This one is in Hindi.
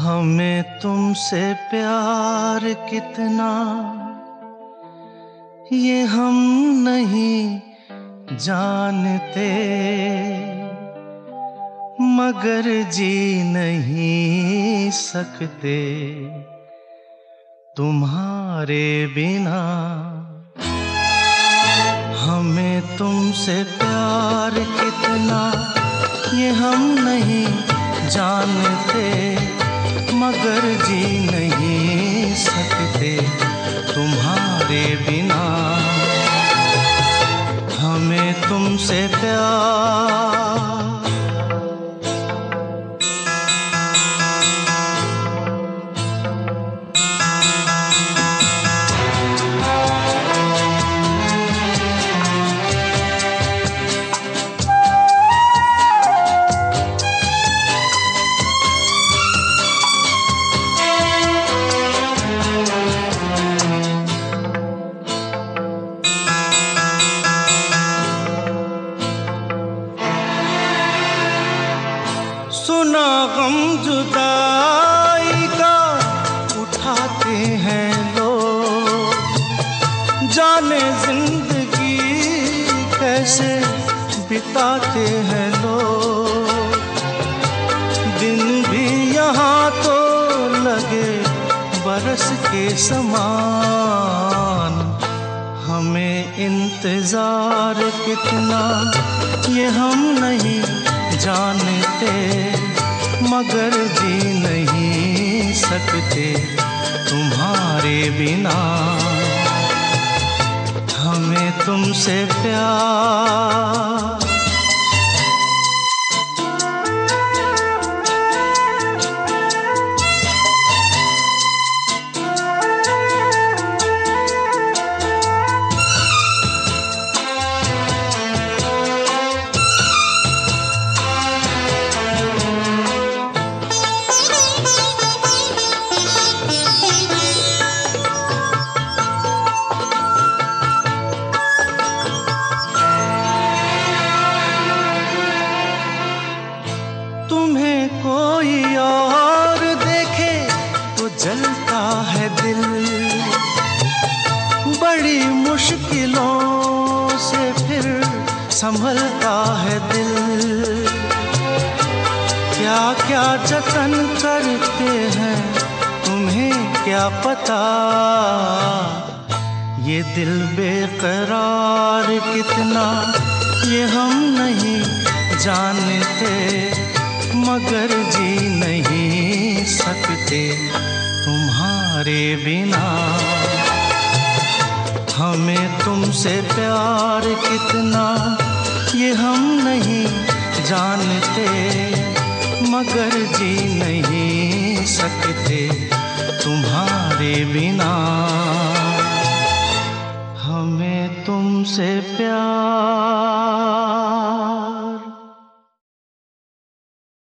हमें तुमसे प्यार कितना ये हम नहीं जानते, मगर जी नहीं सकते तुम्हारे बिना। हमें तुमसे प्यार कितना ये हम नहीं जानते, मगर जी नहीं सकते तुम्हारे बिना। हमें तुमसे प्यार सुना गम जुदाई का उठाते हैं लोग, जाने जिंदगी कैसे बिताते हैं लोग। दिन भी यहाँ तो लगे बरस के समान, हमें इंतजार कितना ये हम नहीं जानते, मगर जी नहीं सकते तुम्हारे बिना। हमें तुमसे प्यार कोई और देखे तो जलता है दिल, बड़ी मुश्किलों से फिर संभलता है दिल। क्या क्या जतन करते हैं तुम्हें क्या पता, ये दिल बेकरार कितना ये हम नहीं जानते, मगर जी नहीं सकते तुम्हारे बिना। हमें तुमसे प्यार कितना ये हम नहीं जानते, मगर जी नहीं सकते तुम्हारे बिना। हमें तुमसे प्यार